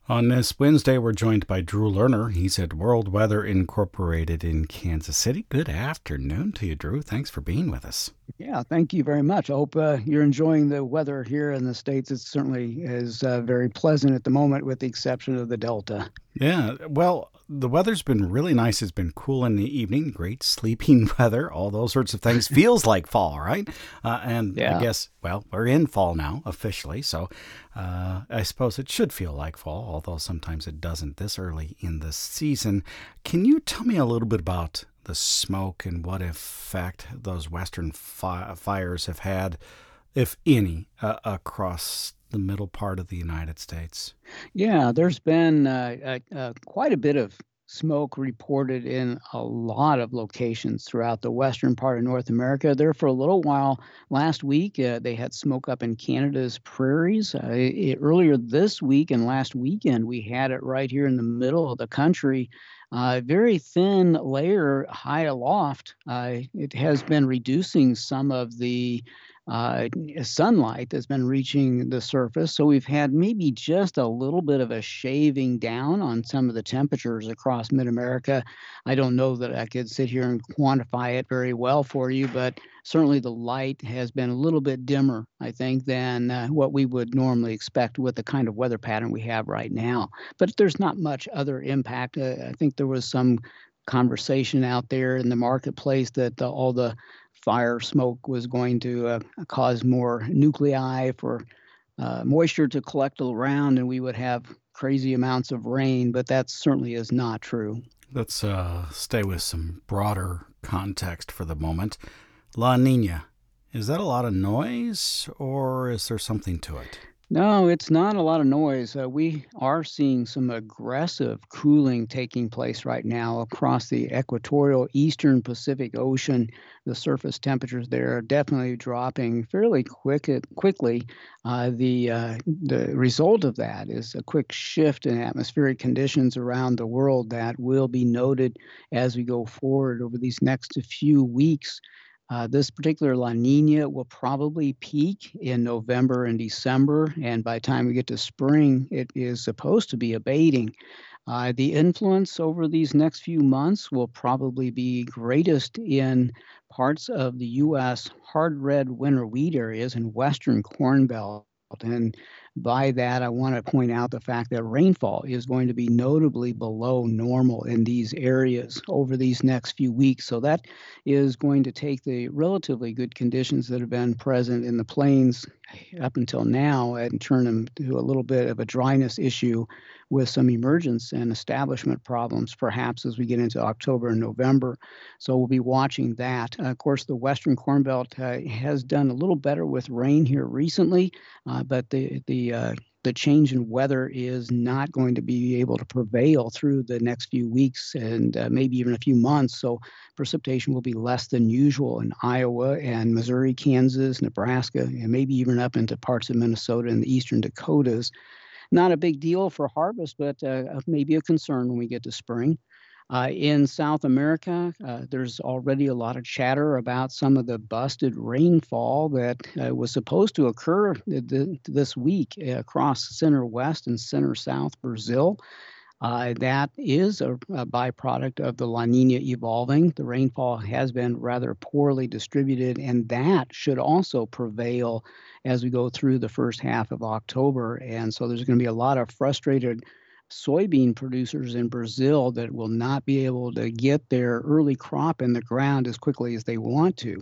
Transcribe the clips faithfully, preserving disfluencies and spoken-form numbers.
On this Wednesday, we're joined by Drew Lerner. He's at World Weather Incorporated in Kansas City. Good afternoon to you, Drew. Thanks for being with us. Yeah, thank you very much. I hope uh, you're enjoying the weather here in the States. It certainly is uh, very pleasant at the moment, with the exception of the Delta. Yeah, well, the weather's been really nice. It's been cool in the evening, great sleeping weather, all those sorts of things. Feels like fall, right? Uh, and I Yeah. guess, well, we're in fall now officially, so uh, I suppose it should feel like fall, although sometimes it doesn't this early in the season. Can you tell me a little bit about the smoke and what effect those western fi- fires have had, if any, uh, across the middle part of the United States? Yeah, there's been uh, uh, uh, quite a bit of smoke reported in a lot of locations throughout the western part of North America. There for a little while last week, uh, they had smoke up in Canada's prairies. Uh, it, earlier this week and last weekend, we had it right here in the middle of the country. Uh, very thin layer high aloft. Uh, it has been reducing some of the uh, sunlight that's been reaching the surface. So we've had maybe just a little bit of a shaving down on some of the temperatures across mid America. I don't know that I could sit here and quantify it very well for you, but certainly the light has been a little bit dimmer, I think, than uh, what we would normally expect with the kind of weather pattern we have right now. But there's not much other impact. Uh, I think there was some conversation out there in the marketplace that uh, all the fire smoke was going to uh, cause more nuclei for uh, moisture to collect around, and we would have crazy amounts of rain, but that certainly is not true. Let's uh, stay with some broader context for the moment. La Nina, is that a lot of noise or is there something to it? No, it's not a lot of noise. Uh, we are seeing some aggressive cooling taking place right now across the equatorial eastern Pacific Ocean. The surface temperatures there are definitely dropping fairly quick, quickly. Uh, the uh, the result of that is a quick shift in atmospheric conditions around the world that will be noted as we go forward over these next few weeks. Uh, this particular La Nina will probably peak in November and December, and by the time we get to spring, it is supposed to be abating. Uh, the influence over these next few months will probably be greatest in parts of the U S hard red winter wheat areas and western corn belt. And by that, I want to point out the fact that rainfall is going to be notably below normal in these areas over these next few weeks. So that is going to take the relatively good conditions that have been present in the plains up until now and turn them to a little bit of a dryness issue with some emergence and establishment problems, perhaps as we get into October and November. So we'll be watching that. Uh, of course, the Western Corn Belt uh, has done a little better with rain here recently, uh, but the the uh, the change in weather is not going to be able to prevail through the next few weeks and uh, maybe even a few months. So precipitation will be less than usual in Iowa and Missouri, Kansas, Nebraska, and maybe even up into parts of Minnesota and the eastern Dakotas. Not a big deal for harvest, but uh, maybe a concern when we get to spring. Uh, in South America, uh, there's already a lot of chatter about some of the busted rainfall that uh, was supposed to occur th- th- this week across center west and center south Brazil. Uh, that is a, a byproduct of the La Nina evolving. The rainfall has been rather poorly distributed, and that should also prevail as we go through the first half of October. And so there's going to be a lot of frustrated soybean producers in Brazil that will not be able to get their early crop in the ground as quickly as they want to.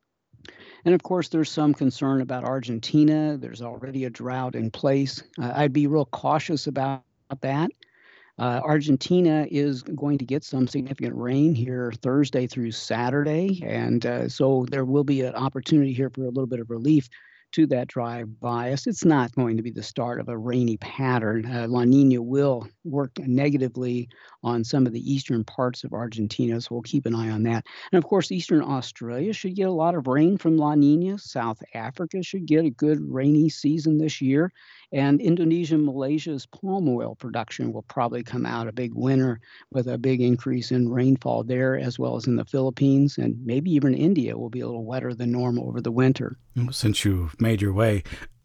And of course, there's some concern about Argentina. There's already a drought in place. Uh, I'd be real cautious about that. Uh, Argentina is going to get some significant rain here Thursday through Saturday, and uh, so there will be an opportunity here for a little bit of relief to that dry bias. It's not going to be the start of a rainy pattern. Uh, La Nina will work negatively on some of the eastern parts of Argentina, so we'll keep an eye on that. And of course, eastern Australia should get a lot of rain from La Nina. South Africa should get a good rainy season this year. And Indonesia and Malaysia's palm oil production will probably come out a big winner with a big increase in rainfall there, as well as in the Philippines. And maybe even India will be a little wetter than normal over the winter. Since you've made your way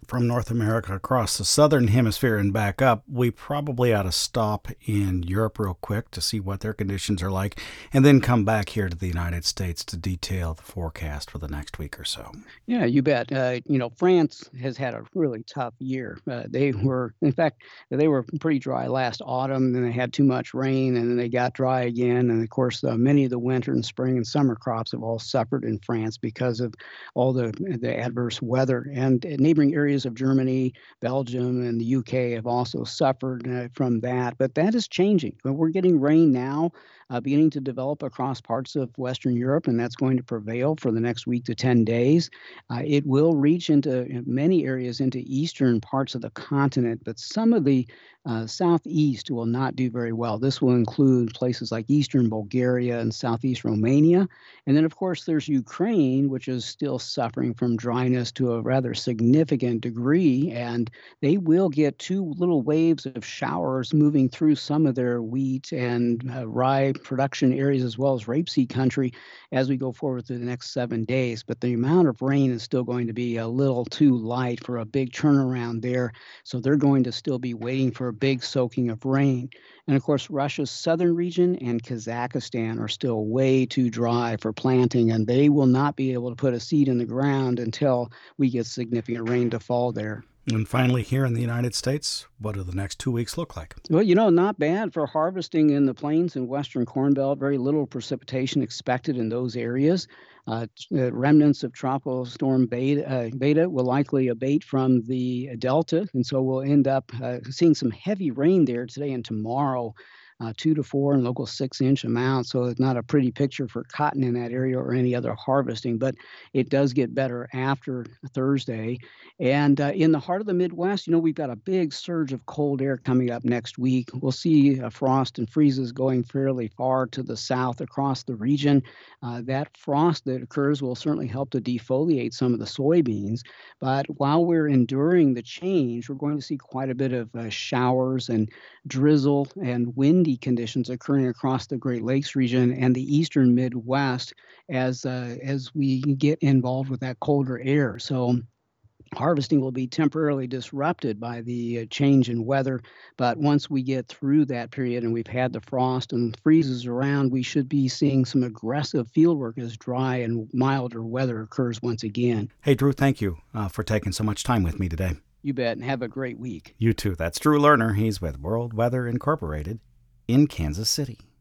from North America across the southern hemisphere and back up, we probably ought to stop in Europe real quick to see what their conditions are like, and then come back here to the United States to detail the forecast for the next week or so. Yeah, you bet. Uh, you know, France has had a really tough year. Uh, they were, in fact, they were pretty dry last autumn, then they had too much rain, and then they got dry again. And of course, uh, many of the winter and spring and summer crops have all suffered in France because of all the, the adverse weather. And neighboring areas of Germany, Belgium, and the U K have also suffered uh, from that. But that is changing. We're getting rain now, uh, beginning to develop across parts of Western Europe, and that's going to prevail for the next week to ten days. Uh, it will reach into many areas into eastern parts of the continent, but some of the uh, southeast will not do very well. This will include places like eastern Bulgaria and southeast Romania. And then, of course, there's Ukraine, which is still suffering from dryness to a rather significant degree. And they will get two little waves of showers moving through some of their wheat and uh, rye production areas, as well as rapeseed country, as we go forward through the next seven days. But the amount of rain is still going to be a little too light for a big turnaround there. So they're going to still be waiting for a big soaking of rain. And of course, Russia's southern region and Kazakhstan are still way too dry for planting, and they will not be able to put a seed in the ground until we get significant rain to fall there. And finally, here in the United States, what do the next two weeks look like? Well, you know, not bad for harvesting in the plains and western Corn Belt. Very little precipitation expected in those areas. Uh, remnants of Tropical Storm Beta, uh, Beta will likely abate from the Delta, and so we'll end up uh, seeing some heavy rain there today and tomorrow. Uh, two to four and local six inch amounts. So it's not a pretty picture for cotton in that area or any other harvesting, but it does get better after Thursday. And uh, in the heart of the Midwest, you know, we've got a big surge of cold air coming up next week. We'll see uh, frost and freezes going fairly far to the south across the region. Uh, that frost that occurs will certainly help to defoliate some of the soybeans. But while we're enduring the change, we're going to see quite a bit of uh, showers and drizzle and wind conditions occurring across the Great Lakes region and the eastern Midwest as uh, as we get involved with that colder air. So harvesting will be temporarily disrupted by the uh, change in weather, but once we get through that period and we've had the frost and freezes around, we should be seeing some aggressive field work as dry and milder weather occurs once again. Hey, Drew, thank you uh, for taking so much time with me today. You bet, and have a great week. You too. That's Drew Lerner. He's with World Weather Incorporated in Kansas City.